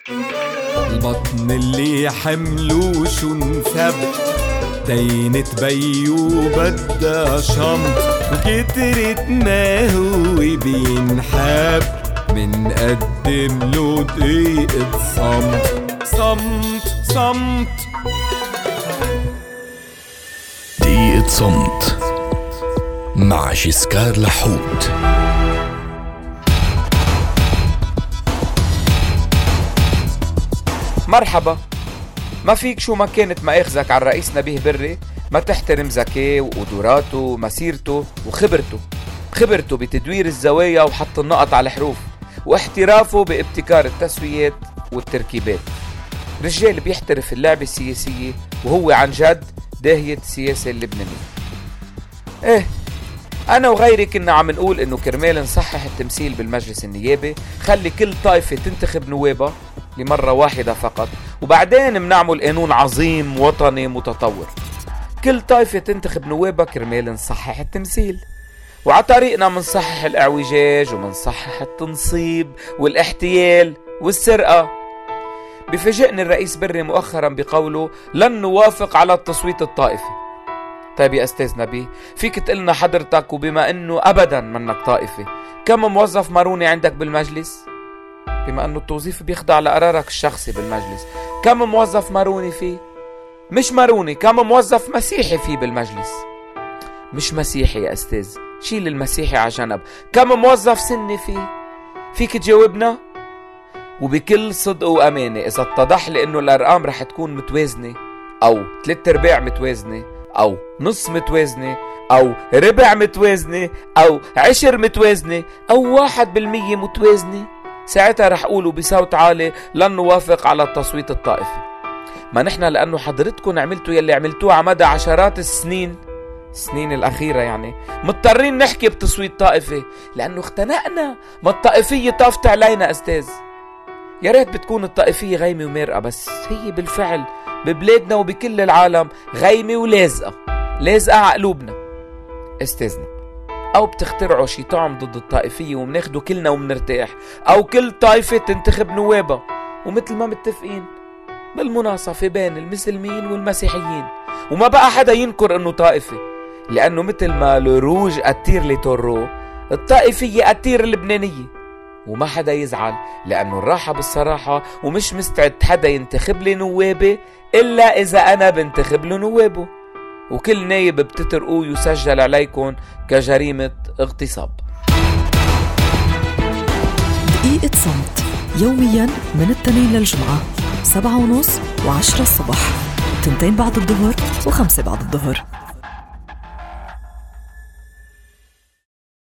البطن اللي حملوش انثب دينت بيو بدها شمط، وكترت ما هو بينحب منقدم له دقيقة صمت. صمت صمت دقيقة صمت مع جيسكار لحوت. مرحبا. ما فيك شو ما كانت مآخذك على الرئيس نبيه بري ما تحترم ذكاء وقدراته ومسيرته وخبرته بتدوير الزوايا وحط النقط على الحروف واحترافه بابتكار التسويات والتركيبات. رجال بيحترف اللعبة السياسية وهو عن جد داهية السياسة اللبنانية. أنا وغيري كنا عم نقول إنه كرمال نصحح التمثيل بالمجلس النيابي خلي كل طائفة تنتخب نوابها لمرة واحدة فقط، وبعدين بنعمل قانون عظيم وطني متطور. كل طائفة تنتخب نوابها كرمال نصحح التمثيل، وعلى طريقنا منصحح الاعوجاج ومنصحح التنصيب والاحتيال والسرقة. بفاجئني الرئيس بري مؤخرا بقوله لن نوافق على التصويت الطائفي. طيب يا أستاذ نبيه، فيك تقلنا حضرتك وبما أنه أبدا منك طائفة كم موظف ماروني عندك بالمجلس؟ بما أنه التوظيف بيخضع لقرارك الشخصي بالمجلس، كم موظف ماروني فيه؟ مش ماروني، كم موظف مسيحي فيه بالمجلس؟ مش مسيحي يا أستاذ، شيل المسيحي على جنب. كم موظف سني فيه؟ فيك تجاوبنا؟ وبكل صدق وأمانة إذا اتضح لي أنه الأرقام رح تكون متوازنة أو 3/4 متوازنة أو نص متوازنة أو ربع متوازنة أو 10 متوازنة أو 1% متوازنة، ساعتها رح قولوا بصوت عالي لن نوافق على التصويت الطائفي. ما نحن لأنه حضرتكم عملتوا يلي عملتوه على مدى عشرات السنين الأخيرة، يعني مضطرين نحكي بتصويت طائفي لأنه اختنقنا. ما الطائفية طافت علينا أستاذ. يا ريت بتكون الطائفية غيمة ومرقة، بس هي بالفعل ببلادنا وبكل العالم غيمة ولازقة على قلوبنا استاذنا. او بتخترعوا شي طعم ضد الطائفية ومناخده كلنا ومنرتاح، او كل طائفة تنتخب نوابها ومثل ما متفقين بالمناصفة بين المسلمين والمسيحيين، وما بقى حدا ينكر انه طائفة، لانه مثل ما لروج أتير لتورو الطائفية أتير اللبنانية. وما حدا يزعل لأنه الراحة بالصراحة، ومش مستعد حدا ينتخب لي نوابي إلا إذا أنا بنتخب له نوابه، وكل نايب بتترقوه يسجل عليكم كجريمة اغتصاب. دقيقة صمت يوميا من الاثنين للجمعة 7:30 و10 الصبح، 2 بعد الظهر و5 بعد الظهر.